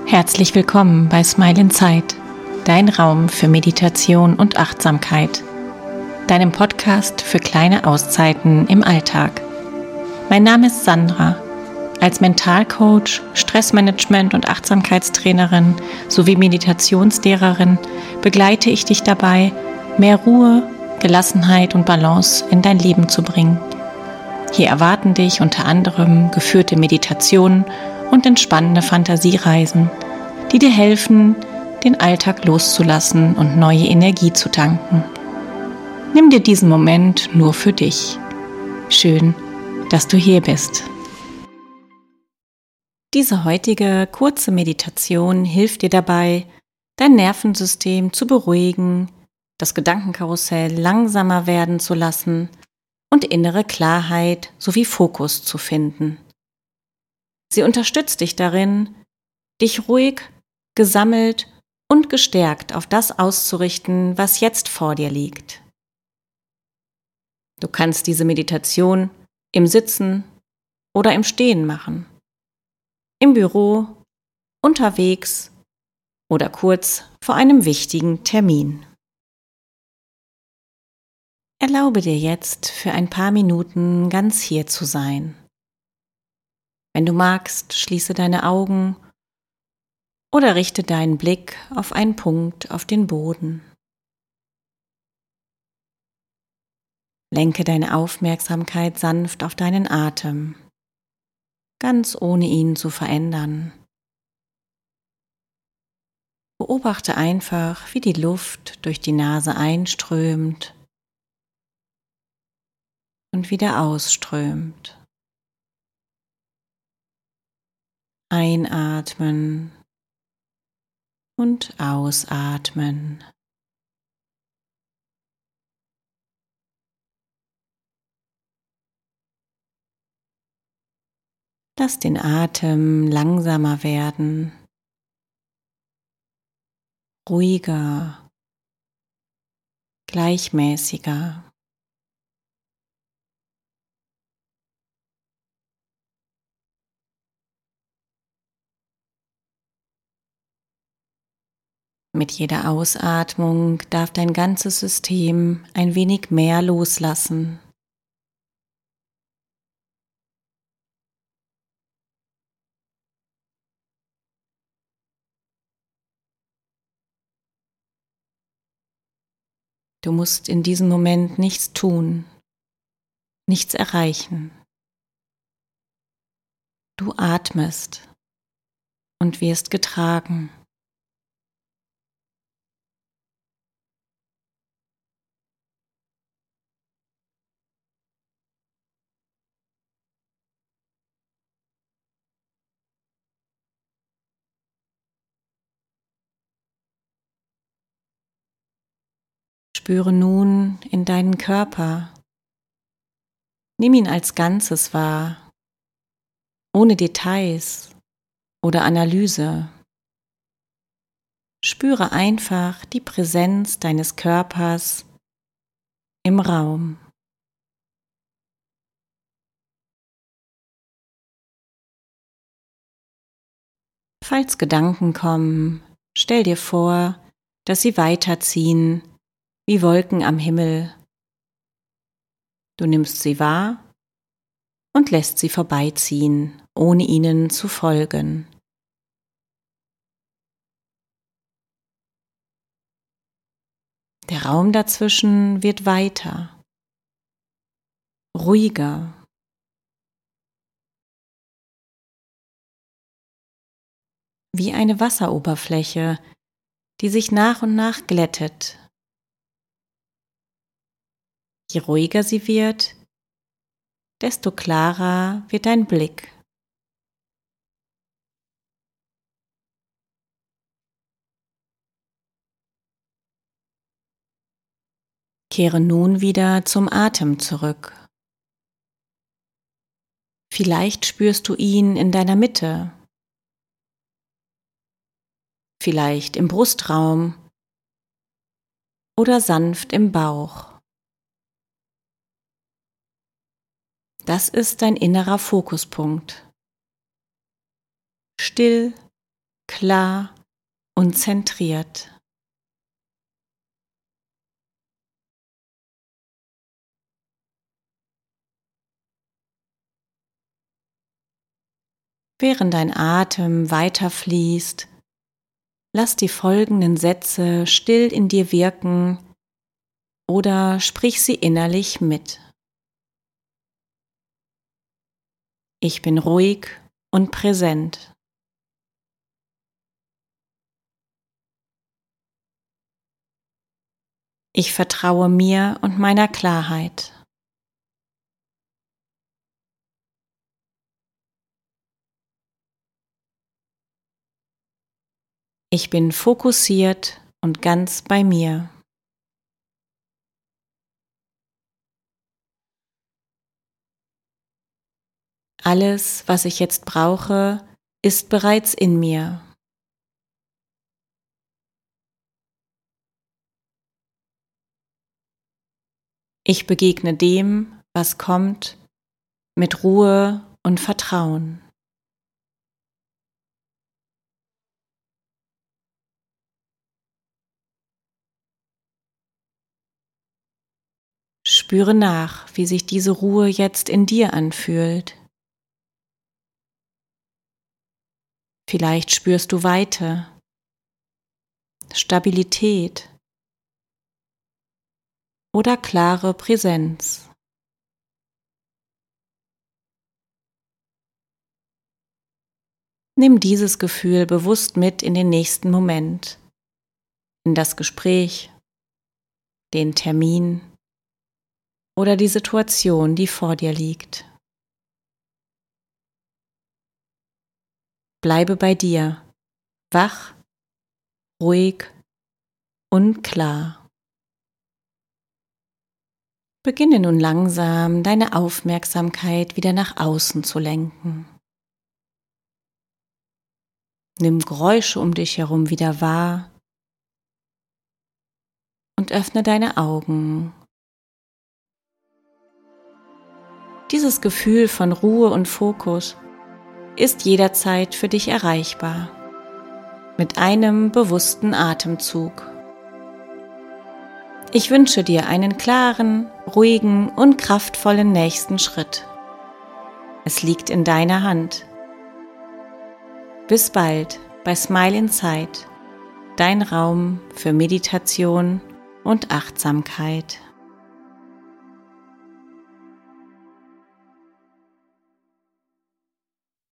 Herzlich willkommen bei Smile Inside, dein Raum für Meditation und Achtsamkeit, deinem Podcast für kleine Auszeiten im Alltag. Mein Name ist Sandra. Als Mentalcoach, Stressmanagement- und Achtsamkeitstrainerin sowie Meditationslehrerin begleite ich dich dabei, mehr Ruhe, Gelassenheit und Balance in dein Leben zu bringen. Hier erwarten dich unter anderem geführte Meditationen und entspannende Fantasiereisen, die dir helfen, den Alltag loszulassen und neue Energie zu tanken. Nimm dir diesen Moment nur für dich. Schön, dass du hier bist. Diese heutige kurze Meditation hilft dir dabei, dein Nervensystem zu beruhigen, das Gedankenkarussell langsamer werden zu lassen und innere Klarheit sowie Fokus zu finden. Sie unterstützt dich darin, dich ruhig, gesammelt und gestärkt auf das auszurichten, was jetzt vor dir liegt. Du kannst diese Meditation im Sitzen oder im Stehen machen, im Büro, unterwegs oder kurz vor einem wichtigen Termin. Erlaube dir jetzt für ein paar Minuten ganz hier zu sein. Wenn du magst, schließe deine Augen oder richte deinen Blick auf einen Punkt auf den Boden. Lenke deine Aufmerksamkeit sanft auf deinen Atem, ganz ohne ihn zu verändern. Beobachte einfach, wie die Luft durch die Nase einströmt und wieder ausströmt. Einatmen und ausatmen. Lass den Atem langsamer werden, ruhiger, gleichmäßiger. Mit jeder Ausatmung darf dein ganzes System ein wenig mehr loslassen. Du musst in diesem Moment nichts tun, nichts erreichen. Du atmest und wirst getragen. Spüre nun in deinen Körper. Nimm ihn als Ganzes wahr, ohne Details oder Analyse. Spüre einfach die Präsenz deines Körpers im Raum. Falls Gedanken kommen, stell dir vor, dass sie weiterziehen wie Wolken am Himmel. Du nimmst sie wahr und lässt sie vorbeiziehen, ohne ihnen zu folgen. Der Raum dazwischen wird weiter, ruhiger. Wie eine Wasseroberfläche, die sich nach und nach glättet. Je ruhiger sie wird, desto klarer wird dein Blick. Kehre nun wieder zum Atem zurück. Vielleicht spürst du ihn in deiner Mitte, vielleicht im Brustraum oder sanft im Bauch. Das ist dein innerer Fokuspunkt. Still klar und zentriert. Während dein Atem weiterfließt, lass die folgenden Sätze still in dir wirken oder sprich sie innerlich mit. Ich bin ruhig und präsent. Ich vertraue mir und meiner Klarheit. Ich bin fokussiert und ganz bei mir. Alles, was ich jetzt brauche, ist bereits in mir. Ich begegne dem, was kommt, mit Ruhe und Vertrauen. Spüre nach, wie sich diese Ruhe jetzt in dir anfühlt. Vielleicht spürst du Weite, Stabilität oder klare Präsenz. Nimm dieses Gefühl bewusst mit in den nächsten Moment, in das Gespräch, den Termin oder die Situation, die vor dir liegt. Bleibe bei dir, wach, ruhig und klar. Beginne nun langsam, deine Aufmerksamkeit wieder nach außen zu lenken. Nimm Geräusche um dich herum wieder wahr und öffne deine Augen. Dieses Gefühl von Ruhe und Fokus ist jederzeit für dich erreichbar, mit einem bewussten Atemzug. Ich wünsche dir einen klaren, ruhigen und kraftvollen nächsten Schritt. Es liegt in deiner Hand. Bis bald bei Smile Inside, dein Raum für Meditation und Achtsamkeit.